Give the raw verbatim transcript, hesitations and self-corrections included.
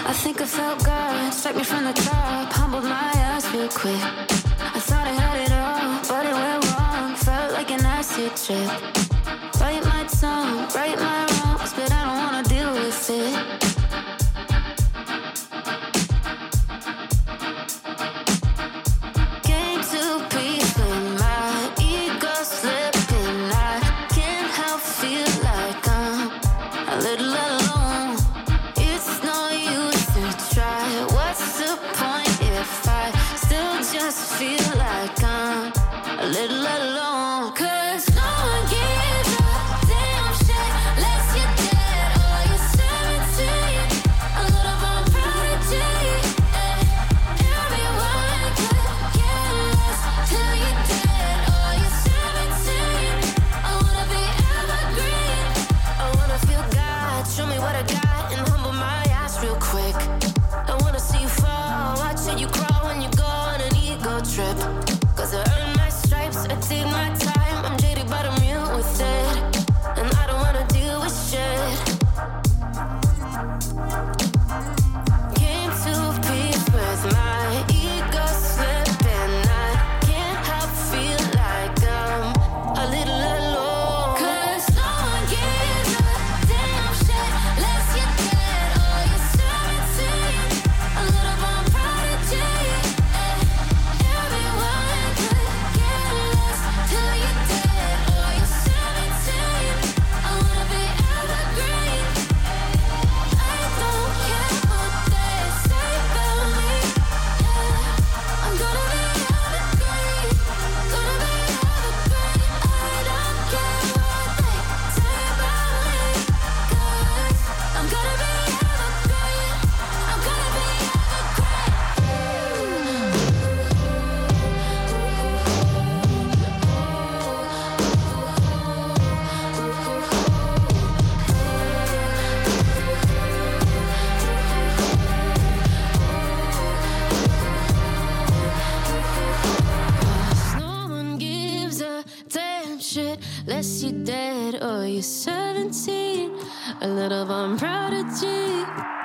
I think I felt God strike me from the top, humbled my ass real quick. I thought I had it all, but it went wrong. Felt like an acid trip. Bite my tongue, right my wrongs, but I don't wanna deal with it. Came to peace when my ego slipping. I can't help feel like I'm a little alone. It's no use to try. What's the point if I still just feel like I'm a little alone? 'Cause no one gives a damn shit unless you're dead or you're seventeen. A little more prodigy. Everyone could care less till you're dead or you're seventeen. I wanna be evergreen. I wanna feel God, show me what I got and humble my ass real quick. I wanna see you fall, watching you crawl when you go on an ego trip. 'Cause I earned my stripes, I did my time. I'm jaded but I'm mute with it, and I don't wanna deal with shit. Came to peace with my ego slipping. I can't help feel like I'm a little alone. 'Cause no one gives a damn shit unless you're dead or you're seventeen. A little born prodigy. Everyone could care less till you're dead or you're seventeen. I wanna be evergreen. I don't care what they say about me. Yeah. I'm gonna be evergreen. Gonna be evergreen. I don't care what they say about me. 'Cause I'm gonna be evergreen. I'm gonna be no one gives a damn shit unless you're dead or you're seventeen. A little of I'm prodigy.